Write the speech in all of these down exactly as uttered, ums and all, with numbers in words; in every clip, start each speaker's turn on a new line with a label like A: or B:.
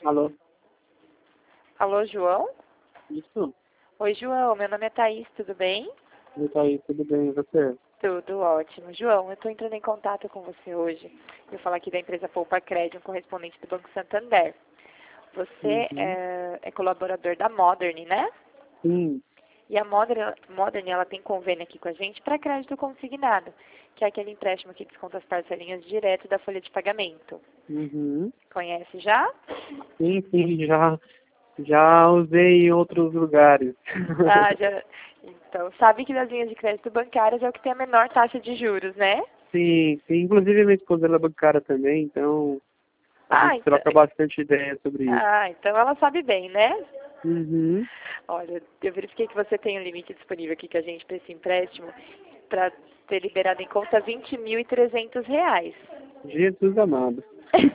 A: Alô?
B: Alô, João?
A: Isso?
B: Oi, João. Meu nome é Thaís, tudo bem?
A: Oi, Thaís, tudo bem? E você?
B: Tudo ótimo. João, eu estou entrando em contato com você hoje. Eu falar aqui da empresa Poupa Crédito, um correspondente do Banco Santander. Você
A: Uhum.
B: é, é colaborador da Modern, né?
A: Sim.
B: E a Modern, Modern, ela tem convênio aqui com a gente para crédito consignado, que é aquele empréstimo que desconta as parcelinhas direto da folha de pagamento.
A: Uhum.
B: Conhece já?
A: Sim, sim, já, já usei em outros lugares.
B: Ah, já. Então, sabe que das linhas de crédito bancárias é o que tem a menor taxa de juros, né?
A: Sim, sim. Inclusive minha esposa ela é bancária também, então a
B: Ah,
A: gente
B: então,
A: troca bastante ideia sobre isso.
B: ah, então ela sabe bem, né?
A: Uhum.
B: Olha, eu verifiquei que você tem um limite disponível aqui que a gente para esse empréstimo para ter liberado em conta vinte mil e trezentos reais.
A: Jesus amado.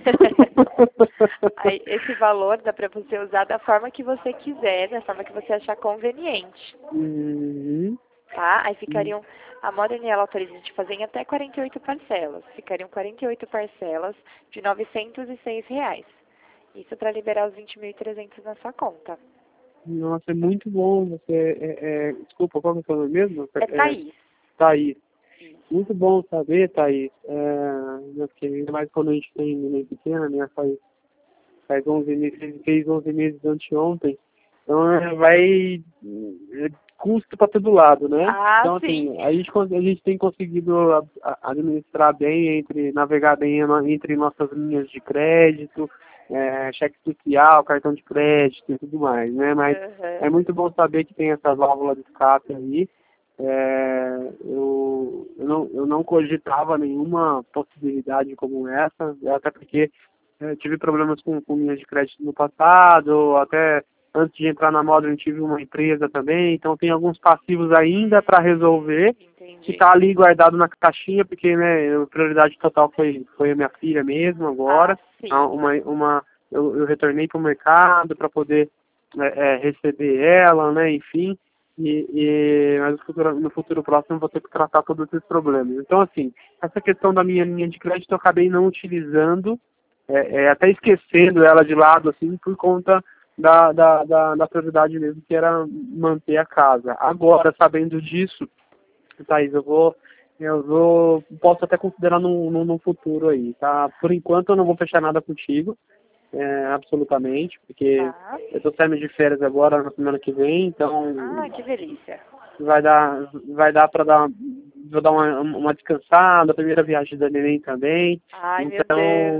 B: Aí, esse valor dá para você usar da forma que você quiser, da forma que você achar conveniente,
A: Uhum.
B: tá? Aí ficariam, a Modern ela autoriza a gente fazer em até quarenta e oito parcelas. Ficariam quarenta e oito parcelas de novecentos e seis reais. Isso para liberar os vinte mil e trezentos na sua conta.
A: Nossa, é muito bom. Você é, é... Desculpa, qual que é o seu nome mesmo?
B: É
A: É,
B: Thaís.
A: Thaís.
B: Isso.
A: Muito bom saber, Thaís. É, porque ainda mais quando a gente tem neném pequena, né? Faz, faz onze meses, fez onze meses anteontem. Então é, vai é, custo para todo lado, né?
B: Ah,
A: Então,
B: sim.
A: assim, a gente, cons- a gente tem conseguido a- a- administrar bem, entre, navegar bem no- entre nossas linhas de crédito, é, cheque social, cartão de crédito e tudo mais, né? Mas é
B: Aham.
A: muito bom saber que tem essa válvula de escape aí. É, eu, eu, não, eu não cogitava nenhuma possibilidade como essa, até porque eu tive problemas com, com linhas de crédito no passado, até antes de entrar na Modern tive uma empresa também, então tem alguns passivos ainda para resolver, que
B: Entendi.
A: está ali guardado na caixinha, porque né, a prioridade total foi, foi a minha filha mesmo
B: Ah,
A: agora,
B: sim.
A: a- uma, uma, eu, eu retornei para o mercado para poder é, é, receber ela, né, enfim, e, e, mas no futuro, no futuro próximo eu vou ter que tratar todos esses problemas. Então, assim, essa questão da minha linha de crédito eu acabei não utilizando, é, é, até esquecendo ela de lado, assim, por conta da, da, da, da prioridade mesmo, que era manter a casa. Agora, sabendo disso, Thaís, eu vou, eu vou, posso até considerar no, no, no futuro aí, tá? Por enquanto eu não vou fechar nada contigo, é, absolutamente, porque
B: Tá.
A: eu tô saindo de férias agora na semana que vem, então
B: Ah, que delícia.
A: vai dar, vai dar para dar, vou dar uma, uma descansada, a primeira viagem da neném também,
B: Ai, meu Deus.
A: então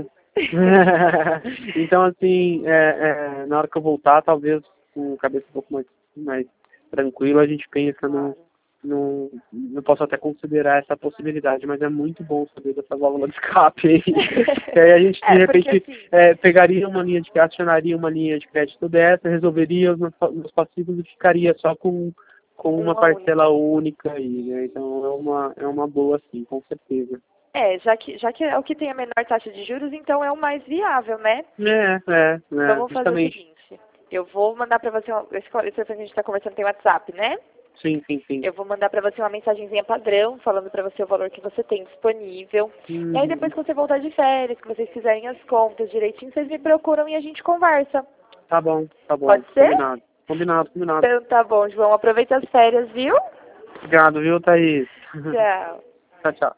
A: então, assim, é, é, na hora que eu voltar, talvez com a cabeça um pouco mais, mais tranquila, a gente pensa no,
B: Claro.
A: no... Eu posso até considerar essa possibilidade, mas é muito bom saber dessa válvula de escape aí. Que aí a gente, de
B: É, porque
A: repente,
B: assim,
A: é, pegaria uma linha de crédito, acionaria uma linha de crédito dessa, resolveria os meus meus passivos e ficaria só com, com uma
B: uma única.
A: parcela única aí, né? Então, é uma, é uma boa, sim, com certeza.
B: É, já que, já que é o que tem a menor taxa de juros, então é o mais viável, né?
A: É, é, é,
B: Vamos fazer o
A: justamente.
B: seguinte. Eu vou mandar pra você, uma- esse esse telefone que a gente tá conversando tem WhatsApp, né?
A: Sim, sim, sim.
B: Eu vou mandar pra você uma mensagenzinha padrão, falando pra você o valor que você tem disponível. E aí depois
A: Uhum.
B: que você voltar de férias, que vocês fizerem as contas direitinho, vocês me procuram e a gente conversa.
A: Tá bom, tá bom.
B: Pode ser?
A: Combinado. Combinado, combinado.
B: Então tá bom, João. Aproveita as férias, viu?
A: Obrigado, viu, Thaís?
B: Tchau.
A: Tchau, tchau.